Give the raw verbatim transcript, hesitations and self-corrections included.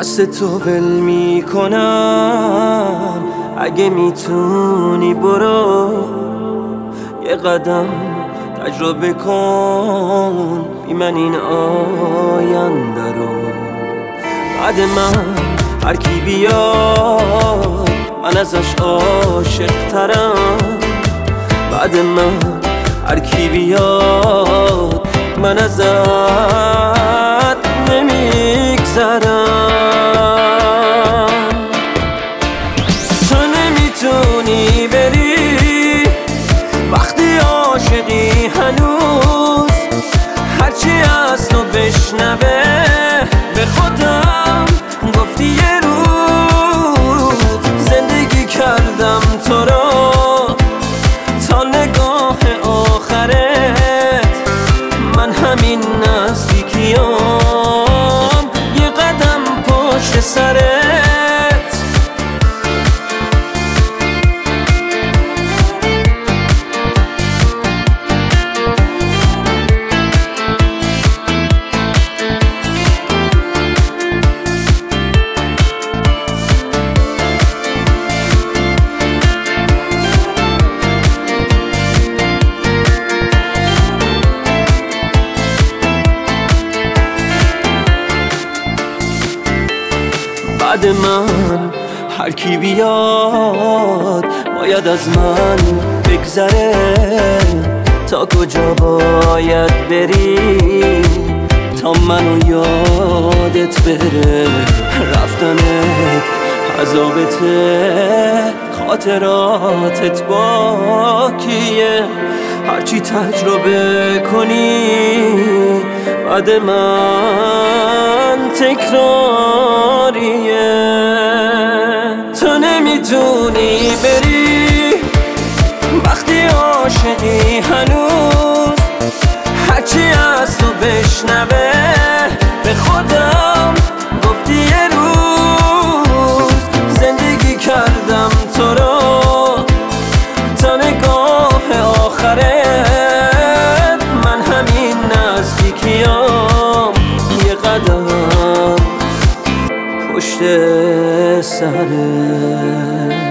دست تو ول میکنم، اگه میتونی برو یه قدم تجربه کن بی من این آینده رو. بعد من هر کی بیاد من ازش عاشق ترم، بعد من هر کی بیاد من ازت نمیگذرم. تو نمیتونی بری وقتی عاشقی هنوز، هرچی از تو بشنوه به خودم گفتی یه روز زندگی کردم تو رو تا نگاه آخرت. من همین نزدیکیام یه قدم پشت سرت. بعد من هر کی بیاد باید از من بگذره. تا کجا باید بری تا منو یادت بره؟ رفتنت عذابته، خاطراتت باکیه. هرچی تجربه کنی بعد من تکراریه. تو نمیتونی بری وقتی عاشقی هنوز، هرچی از تو بشنوه به خودم گفتی یه روز زندگی کردم تو رو تا نگاه آخرت. من همین نزدیکیام یه قدم پشت سرت.